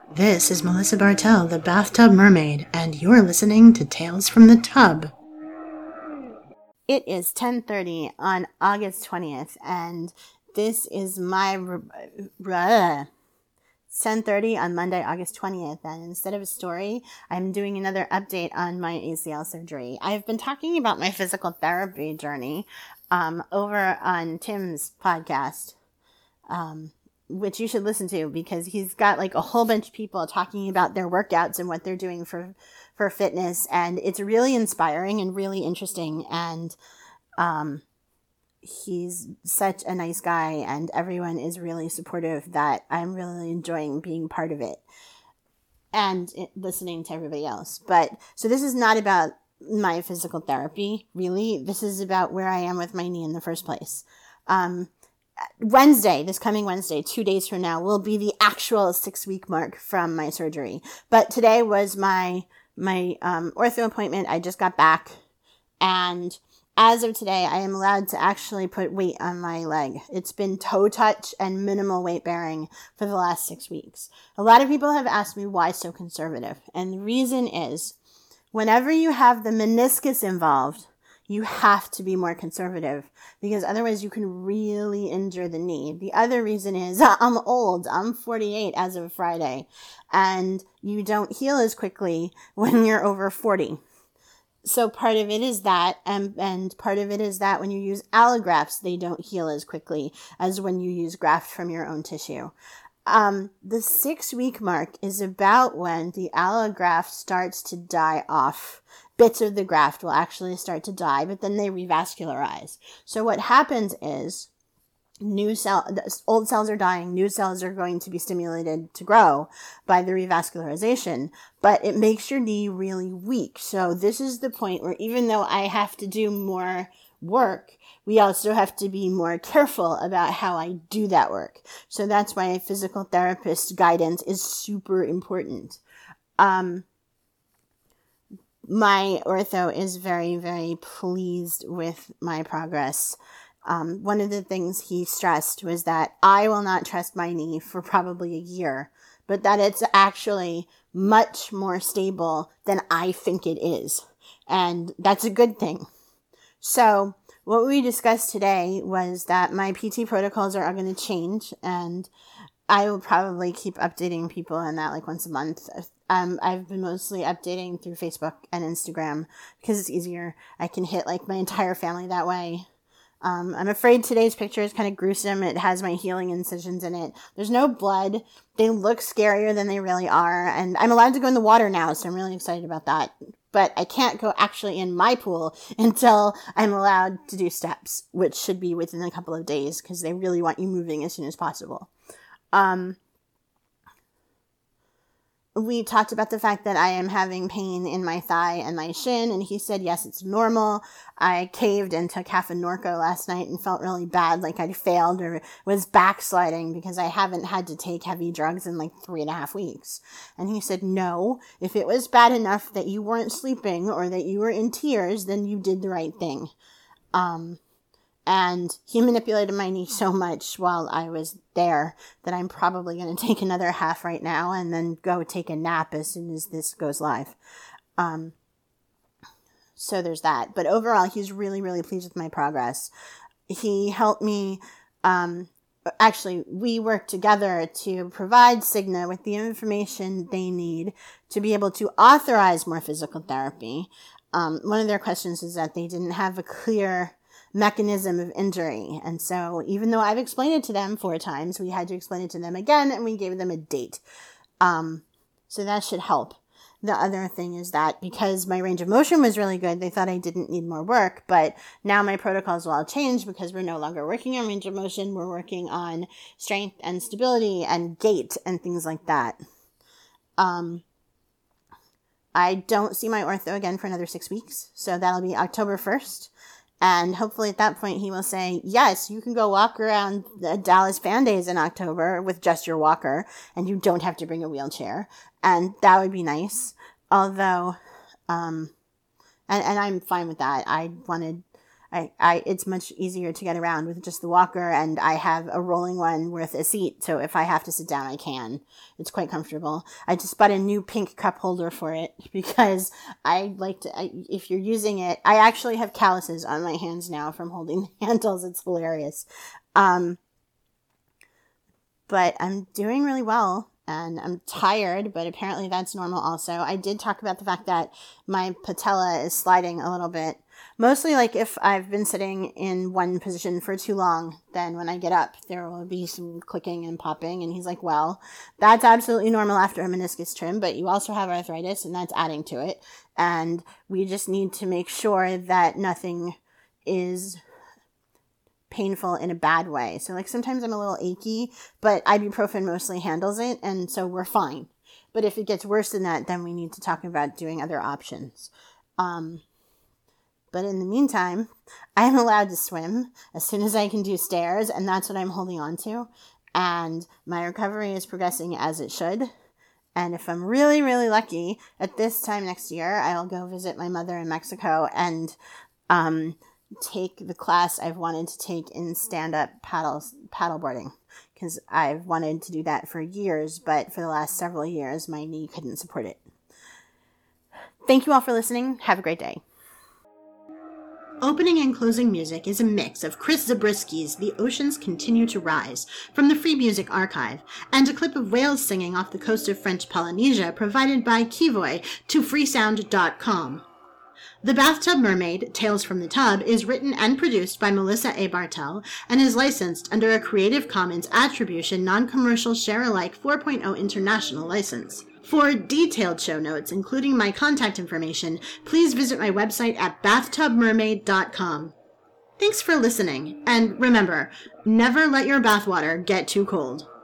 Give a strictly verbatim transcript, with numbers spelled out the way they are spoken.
This is Melissa Bartell, the Bathtub Mermaid, and you're listening to Tales from the Tub. It is ten thirty on August twentieth, and this is my uh, ten thirty on Monday, August twentieth, and instead of a story, I'm doing another update on my A C L surgery. I've been talking about my physical therapy journey um, over on Tim's podcast, um, which you should listen to because he's got like a whole bunch of people talking about their workouts and what they're doing for for fitness, and it's really inspiring and really interesting, and um he's such a nice guy, and everyone is really supportive that I'm really enjoying being part of it and it, listening to everybody else. But so this is not about my physical therapy, really. This is about where I am with my knee in the first place. Um, Wednesday, this coming Wednesday, two days from now, will be the actual six-week mark from my surgery. But today was my my um, ortho appointment. I just got back, and as of today, I am allowed to actually put weight on my leg. It's been toe touch and minimal weight bearing for the last six weeks. A lot of people have asked me why so conservative, and the reason is whenever you have the meniscus involved, you have to be more conservative because otherwise you can really injure the knee. The other reason is I'm old. I'm forty-eight as of Friday, and you don't heal as quickly when you're over forty. So part of it is that, and, and part of it is that when you use allografts, they don't heal as quickly as when you use graft from your own tissue. Um, the six-week mark is about when the allograft starts to die off. Bits of the graft will actually start to die, but then they revascularize. So what happens is new cell, old cells are dying, new cells are going to be stimulated to grow by the revascularization, but it makes your knee really weak. So this is the point where even though I have to do more work, we also have to be more careful about how I do that work. So that's why a physical therapist guidance is super important. Um, my ortho is very, very pleased with my progress. Um, one of the things he stressed was that I will not trust my knee for probably a year, but that it's actually much more stable than I think it is. And that's a good thing. So what we discussed today was that my P T protocols are, are going to change, and I will probably keep updating people on that like once a month. Um, I've been mostly updating through Facebook and Instagram because it's easier. I can hit like my entire family that way. Um, I'm afraid today's picture is kind of gruesome. It has my healing incisions in it. There's no blood. They look scarier than they really are. And I'm allowed to go in the water now, so I'm really excited about that. But I can't go actually in my pool until I'm allowed to do steps, which should be within a couple of days because they really want you moving as soon as possible. Um, we talked about the fact that I am having pain in my thigh and my shin, and he said, yes, it's normal. I caved and took half a Norco last night and felt really bad, like I'd failed or was backsliding because I haven't had to take heavy drugs in like three and a half weeks. And he said, no, if it was bad enough that you weren't sleeping or that you were in tears, then you did the right thing. Um, And he manipulated my knee so much while I was there that I'm probably going to take another half right now and then go take a nap as soon as this goes live. Um, so there's that. But overall, he's really, really pleased with my progress. He helped me. Um, actually, we worked together to provide Cigna with the information they need to be able to authorize more physical therapy. Um, one of their questions is that they didn't have a clear mechanism of injury. And so even though I've explained it to them four times, we had to explain it to them again, and we gave them a date. Um, so that should help. The other thing is that because my range of motion was really good, they thought I didn't need more work, but now my protocols will all change because we're no longer working on range of motion. We're working on strength and stability and gait and things like that. Um, I don't see my ortho again for another six weeks. So that'll be October first. And hopefully at that point he will say, yes, you can go walk around the Dallas Fan Days in October with just your walker, and you don't have to bring a wheelchair. And that would be nice. Although, um, and, and I'm fine with that. I wanted, I, I, it's much easier to get around with just the walker, and I have a rolling one with a seat, so if I have to sit down, I can. It's quite comfortable. I just bought a new pink cup holder for it because I like to, I, if you're using it, I actually have calluses on my hands now from holding the handles. It's hilarious. Um, but I'm doing really well. And I'm tired, but apparently that's normal also. I did talk about the fact that my patella is sliding a little bit. Mostly like if I've been sitting in one position for too long, then when I get up, there will be some clicking and popping. And he's like, well, that's absolutely normal after a meniscus trim, but you also have arthritis and that's adding to it. And we just need to make sure that nothing is painful in a bad way. So like sometimes I'm a little achy, but ibuprofen mostly handles it, and so we're fine. But if it gets worse than that, then we need to talk about doing other options. Um, but in the meantime, I'm allowed to swim as soon as I can do stairs, and that's what I'm holding on to. And my recovery is progressing as it should. And if I'm really, really lucky, at this time next year, I'll go visit my mother in Mexico and um take the class I've wanted to take in stand-up paddle paddleboarding, because I've wanted to do that for years, but for the last several years, my knee couldn't support it. Thank you all for listening. Have a great day. Opening and closing music is a mix of Chris Zabrisky's The Oceans Continue to Rise from the Free Music Archive, and a clip of whales singing off the coast of French Polynesia provided by Kivoy to freesound dot com. The Bathtub Mermaid, Tales from the Tub, is written and produced by Melissa A. Bartel and is licensed under a Creative Commons Attribution Non-Commercial Share-alike four point oh International License. For detailed show notes, including my contact information, please visit my website at bathtub mermaid dot com. Thanks for listening, and remember, never let your bathwater get too cold.